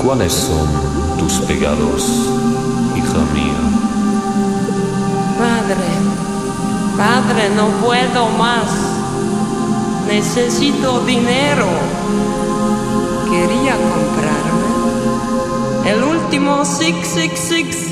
¿Cuáles son tus pecados, hija mía? Padre, no puedo más. Necesito dinero. Quería comprarme el último 666